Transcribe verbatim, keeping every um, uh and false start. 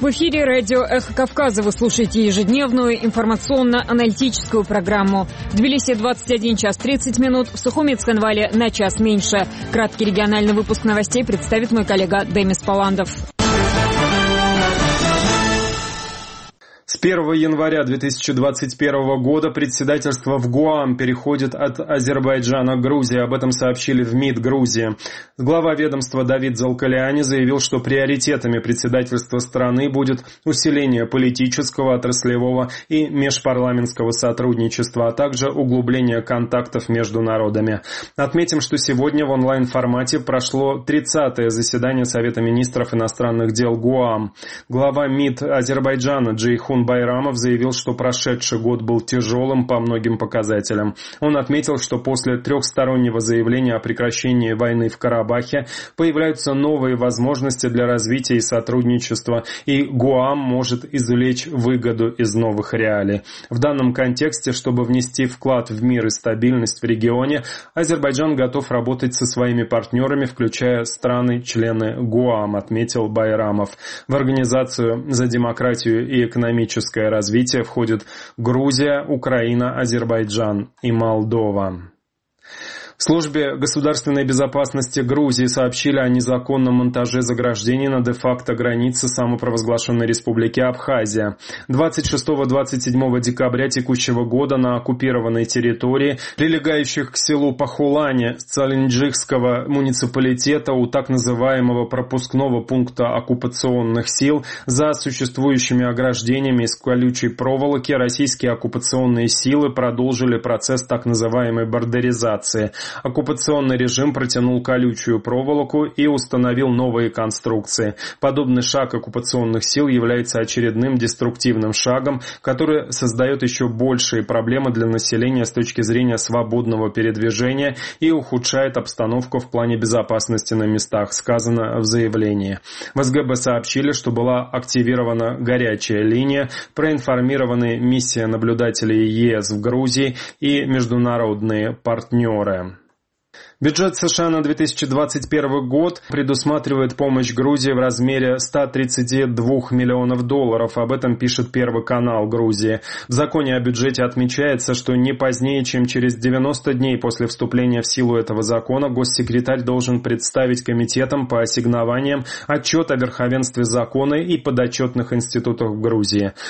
В эфире радио «Эхо Кавказа». Вы слушаете ежедневную информационно-аналитическую программу. В Тбилиси двадцать один час тридцать минут, в Сухуми и Цхинвале на час меньше. Краткий региональный выпуск новостей представит мой коллега Демис Паландов. С первого января две тысячи двадцать первого года председательство в ГУАМ переходит от Азербайджана к Грузии. Об этом сообщили в МИД Грузии. Глава ведомства Давид Залкаляни заявил, что приоритетами председательства страны будет усиление политического, отраслевого и межпарламентского сотрудничества, а также углубление контактов между народами. Отметим, что сегодня в онлайн-формате прошло тридцатое заседание Совета министров иностранных дел ГУАМ. Глава МИД Азербайджана Джейхун Байрамов заявил, что прошедший год был тяжелым по многим показателям. Он отметил, что после трехстороннего заявления о прекращении войны в Карабахе появляются новые возможности для развития и сотрудничества, и ГУАМ может извлечь выгоду из новых реалий. В данном контексте, чтобы внести вклад в мир и стабильность в регионе, Азербайджан готов работать со своими партнерами, включая страны-члены ГУАМ, отметил Байрамов. В Организацию за демократию и экономическое развитие входят Грузия, Украина, Азербайджан и Молдова. В службе государственной безопасности Грузии сообщили о незаконном монтаже заграждений на де-факто границе самопровозглашенной республики Абхазия. двадцать шестого — двадцать седьмого декабря текущего года на оккупированной территории, прилегающих к селу Пахулане Цалинджихского муниципалитета, у так называемого пропускного пункта оккупационных сил, за существующими ограждениями из колючей проволоки российские оккупационные силы продолжили процесс так называемой бордеризации. Оккупационный режим протянул колючую проволоку и установил новые конструкции. Подобный шаг оккупационных сил является очередным деструктивным шагом, который создает еще большие проблемы для населения с точки зрения свободного передвижения и ухудшает обстановку в плане безопасности на местах, сказано в заявлении. В СГБ сообщили, что была активирована горячая линия, проинформированы миссия наблюдателей ЕС в Грузии и международные партнеры. Бюджет США на две тысячи двадцать первый год предусматривает помощь Грузии в размере ста тридцати двух миллионов долларов. Об этом пишет Первый канал Грузии. В законе о бюджете отмечается, что не позднее, чем через девяносто дней после вступления в силу этого закона, госсекретарь должен представить комитетам по ассигнованиям отчет о верховенстве закона и подотчетных институтах в Грузии.